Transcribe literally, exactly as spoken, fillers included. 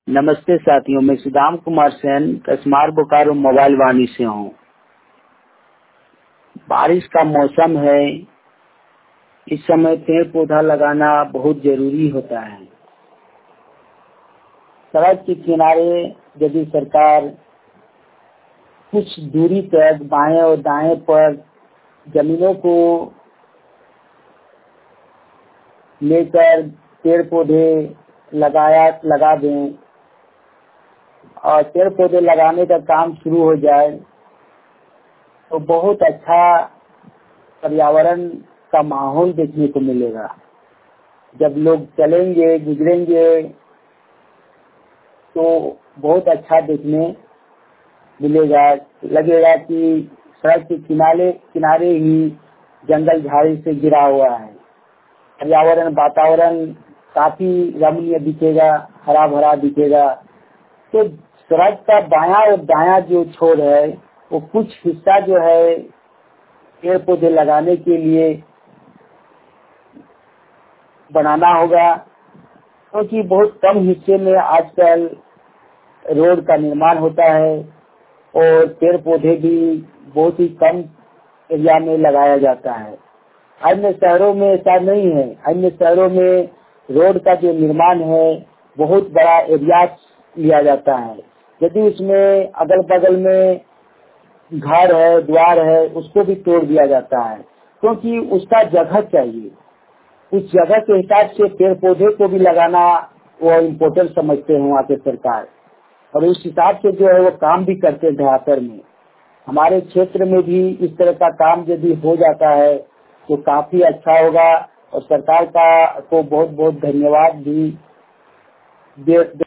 नमस्ते साथियों, मैं सुदाम कुमार सेन कसमार बोकारो मोबाइल वाणी से हूँ। बारिश का मौसम है, इस समय पेड़ पौधा लगाना बहुत जरूरी होता है। सड़क के किनारे यदि सरकार कुछ दूरी तक बाएं और दाएं पर जमीनों को लेकर पेड़ पौधे लगाया लगा दें और पेड़ पौधे लगाने का काम शुरू हो जाए तो बहुत अच्छा पर्यावरण का माहौल देखने को मिलेगा। जब लोग चलेंगे गुजरेंगे तो बहुत अच्छा देखने मिलेगा। लगेगा कि सड़क के किनारे किनारे ही जंगल झाड़ी से घिरा हुआ है। पर्यावरण वातावरण काफी रमणीय दिखेगा, हरा भरा दिखेगा। तो सड़क का बायां और दायां जो छोर है वो कुछ हिस्सा जो है पेड़ पौधे लगाने के लिए बनाना होगा, क्योंकि तो बहुत कम हिस्से में आजकल रोड का निर्माण होता है और पेड़ पौधे भी बहुत ही कम एरिया में लगाया जाता है। अन्य शहरों में ऐसा नहीं है। अन्य शहरों में रोड का जो निर्माण है बहुत बड़ा एरिया लिया जाता है। यदि उसमें अगल बगल में घर है, द्वार है, उसको भी तोड़ दिया जाता है, क्योंकि उसका जगह चाहिए। उस जगह के हिसाब से पेड़ पौधे को भी लगाना वो इम्पोर्टेंट समझते हैं वहाँ के सरकार, और उस हिसाब से जो है वो काम भी करते हैं। बेहतर में हमारे क्षेत्र में भी इस तरह का काम यदि हो जाता है तो काफी अच्छा होगा और सरकार का को बहुत बहुत धन्यवाद भी दे